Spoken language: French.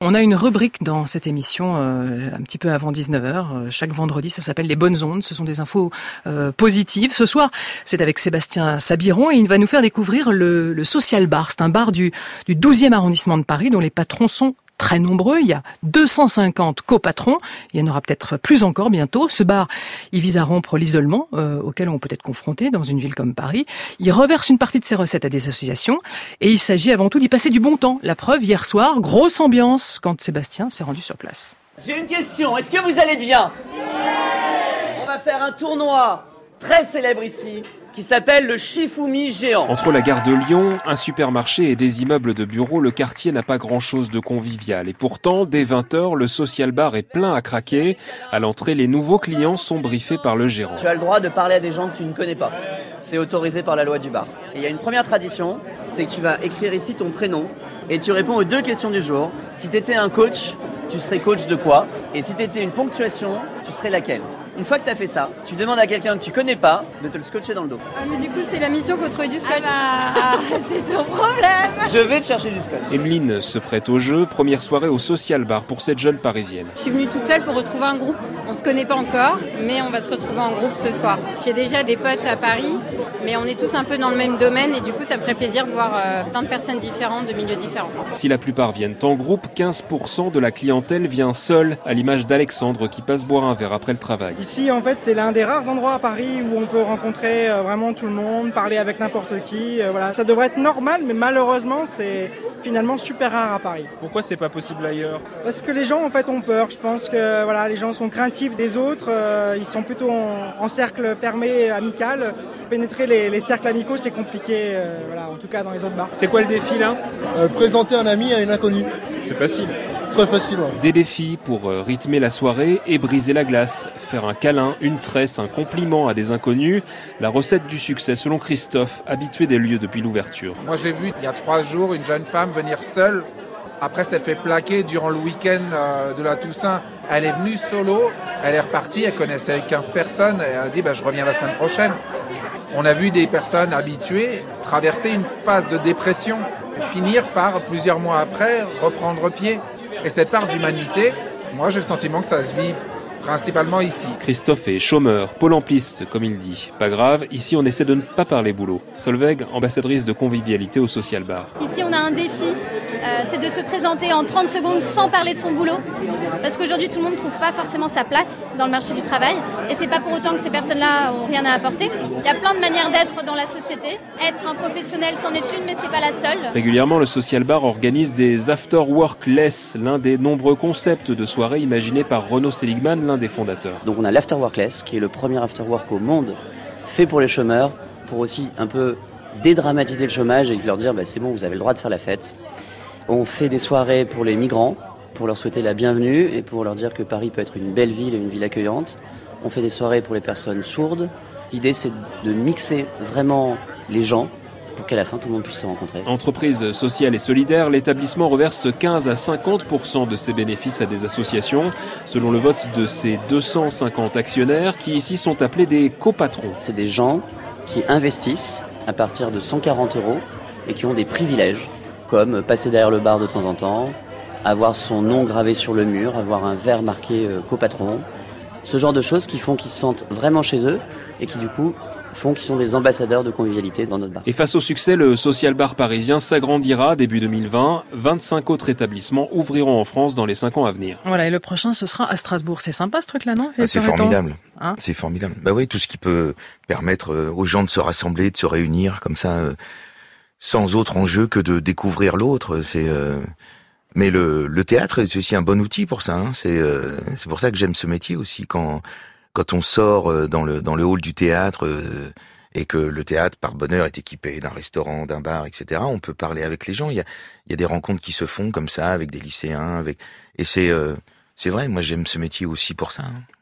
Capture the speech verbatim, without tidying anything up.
On a une rubrique dans cette émission euh, un petit peu avant dix-neuf heures. Euh, chaque vendredi, ça s'appelle les bonnes ondes. Ce sont des infos euh, positives. Ce soir, c'est avec Sébastien Sabiron et il va nous faire découvrir le, le Social Bar. C'est un bar du, du douzième arrondissement de Paris dont les patrons sont très nombreux. Il y a deux cent cinquante copatrons. Il y en aura peut-être plus encore bientôt. Ce bar, il vise à rompre l'isolement euh, auquel on peut être confronté dans une ville comme Paris. Il reverse une partie de ses recettes à des associations et il s'agit avant tout d'y passer du bon temps. La preuve, hier soir, grosse ambiance quand Sébastien s'est rendu sur place. J'ai une question. Est-ce que vous allez bien ? On va faire un tournoi très célèbre ici qui s'appelle le Shifumi géant. Entre la gare de Lyon, un supermarché et des immeubles de bureaux, le quartier n'a pas grand-chose de convivial. Et pourtant, dès vingt heures, le Social Bar est plein à craquer. À l'entrée, les nouveaux clients sont briefés par le gérant. Tu as le droit de parler à des gens que tu ne connais pas. C'est autorisé par la loi du bar. Et il y a une première tradition, c'est que tu vas écrire ici ton prénom et tu réponds aux deux questions du jour. Si tu étais un coach, tu serais coach de quoi ? Et si tu étais une ponctuation, tu serais laquelle ? Une fois que tu as fait ça, tu demandes à quelqu'un que tu connais pas de te le scotcher dans le dos. Ah mais du coup c'est la mission, faut trouver du scotch. Ah bah, c'est ton problème. Je vais te chercher du scotch. Emeline se prête au jeu, première soirée au Social Bar pour cette jeune Parisienne. Je suis venue toute seule pour retrouver un groupe. On se connaît pas encore, mais on va se retrouver en groupe ce soir. J'ai déjà des potes à Paris, mais on est tous un peu dans le même domaine et du coup ça me ferait plaisir de voir euh, plein de personnes différentes, de milieux différents. Si la plupart viennent en groupe, quinze pour cent de la clientèle vient seule, à l'image d'Alexandre qui passe boire un verre après le travail. Ici en fait c'est l'un des rares endroits à Paris où on peut rencontrer euh, vraiment tout le monde, parler avec n'importe qui. Euh, voilà. Ça devrait être normal, mais malheureusement, c'est finalement super rare à Paris. Pourquoi c'est pas possible ailleurs ? Parce que les gens en fait ont peur. Je pense que voilà, les gens sont craintifs des autres. Euh, ils sont plutôt en, en cercle fermé, amical. Pénétrer les, les cercles amicaux, c'est compliqué. Euh, voilà, en tout cas dans les autres bars. C'est quoi le défi là ? euh, Présenter un ami à une inconnue. C'est facile. Très facile, ouais. Des défis pour rythmer la soirée et briser la glace. Faire un câlin, une tresse, un compliment à des inconnus. La recette du succès selon Christophe, habitué des lieux depuis l'ouverture. Moi j'ai vu il y a trois jours une jeune femme venir seule. Après s'être fait plaquer durant le week-end de la Toussaint. Elle est venue solo, elle est repartie, elle connaissait quinze personnes. Et elle a dit bah, je reviens la semaine prochaine. On a vu des personnes habituées traverser une phase de dépression. Finir par, plusieurs mois après, reprendre pied. Et cette part d'humanité, moi j'ai le sentiment que ça se vit principalement ici. Christophe est chômeur, pôle empliste, comme il dit. Pas grave, ici on essaie de ne pas parler boulot. Solveig, ambassadrice de convivialité au Social Bar. Ici on a un défi, euh, c'est de se présenter en trente secondes sans parler de son boulot. Parce qu'aujourd'hui tout le monde ne trouve pas forcément sa place dans le marché du travail. Et c'est pas pour autant que ces personnes-là ont rien à apporter. Il y a plein de manières d'être dans la société. Être un professionnel c'en est une, mais c'est pas la seule. Régulièrement, le Social Bar organise des after-work-less, l'un des nombreux concepts de soirée imaginés par Renaud Seligman, l'un des fondateurs. Donc on a l'afterworkless, qui est le premier afterwork au monde, fait pour les chômeurs, pour aussi un peu dédramatiser le chômage et leur dire bah, c'est bon, vous avez le droit de faire la fête. On fait des soirées pour les migrants, pour leur souhaiter la bienvenue et pour leur dire que Paris peut être une belle ville et une ville accueillante. On fait des soirées pour les personnes sourdes. L'idée c'est de mixer vraiment les gens pour qu'à la fin tout le monde puisse se rencontrer. Entreprise sociale et solidaire, l'établissement reverse quinze à cinquante pour cent de ses bénéfices à des associations, selon le vote de ses deux cent cinquante actionnaires qui ici sont appelés des copatrons. C'est des gens qui investissent à partir de cent quarante euros et qui ont des privilèges, comme passer derrière le bar de temps en temps, avoir son nom gravé sur le mur, avoir un verre marqué euh, copatron, ce genre de choses qui font qu'ils se sentent vraiment chez eux et qui du coup font qu'ils sont des ambassadeurs de convivialité dans notre bar. Et face au succès, le Social Bar parisien s'agrandira début deux mille vingt. vingt-cinq autres établissements ouvriront en France dans les cinq ans à venir. Voilà, et le prochain, ce sera à Strasbourg. C'est sympa ce truc-là, non ? Ah, c'est formidable. Hein ? C'est formidable. Bah oui, tout ce qui peut permettre aux gens de se rassembler, de se réunir comme ça, euh, sans autre enjeu que de découvrir l'autre. C'est euh... Mais le, le théâtre, c'est aussi un bon outil pour ça. Hein. C'est, euh, c'est pour ça que j'aime ce métier aussi. Quand quand on sort dans le dans le hall du théâtre euh, et que le théâtre, par bonheur, est équipé d'un restaurant, d'un bar, et cetera, on peut parler avec les gens. Il y a il y a des rencontres qui se font comme ça avec des lycéens, avec et c'est euh, c'est vrai. Moi, j'aime ce métier aussi pour ça. Hein.